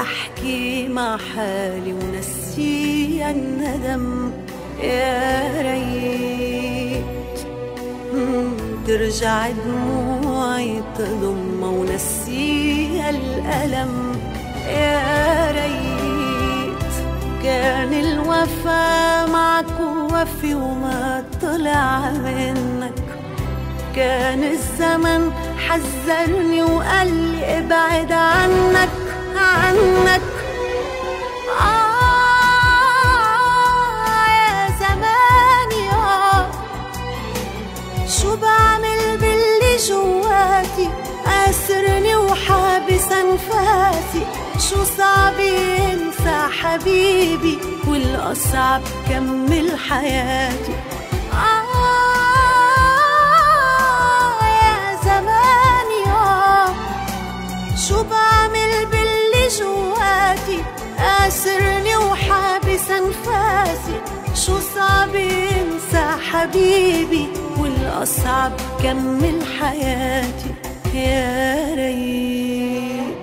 أحكي مع حالي ونسي الندم. يا ريت ترجع دموعي تضم ونسي الألم. يا ريت كان الوفا معك وفي وما طلع منك. كان الزمن حذرني وقال لي ابعد عنك عنك. يا زماني شو بعمل باللي جواتي؟ أسرني وحابس أنفاسي. شو صعب ينسى حبيبي والأصعب كمل حياتي. يا زماني شو بعمل باللي جواتي؟ أسرني وحابس أنفاسي. شو صعب ينسى حبيبي والأصعب كمل حياتي. يا ريت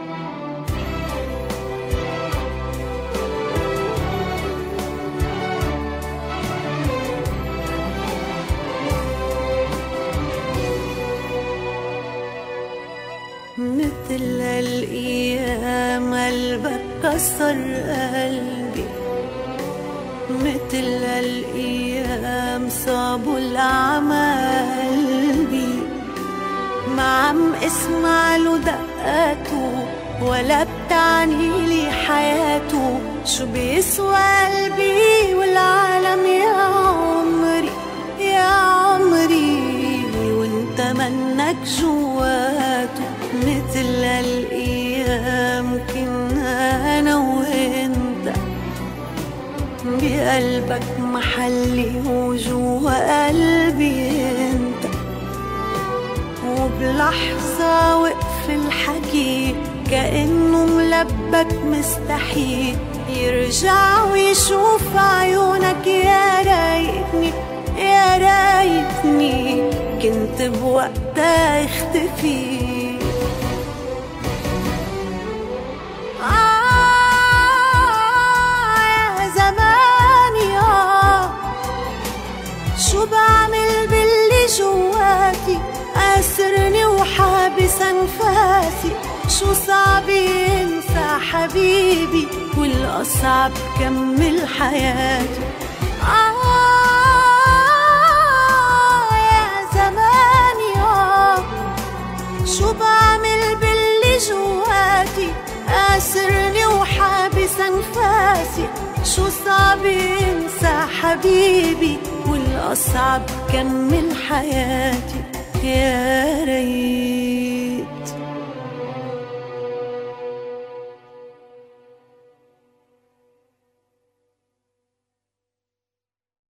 مثل الأيام قلبك كسر قلبي. مثل الأيام صابوا الأعمال بي. ما عم اسمع له دقاته ولا بتعني لي حياته. شو بيسوى قلبي والعالم يا عمري يا عمري وانت منك جواته. مثل الأيام كنا أنا وانت بقلبك محلي وجوا قلبي انت. وبلحظة وقف الحكي كأنه ملبك مستحيل يرجع ويشوف عيونك. يا ريتني يا ريتني كنت بوقتها اختفي. يا زماني شو بعمل باللي جواتي؟ أسرني وحابس أنفاسي. شو صعب ينسى حبيبي والأصعب كمل حياتي. يا زماني شو بعمل باللي جواتي؟ أسرني وحابس أنفاسي. شو صعب ينسى حبيبي والأصعب كمل حياتي. يا ريت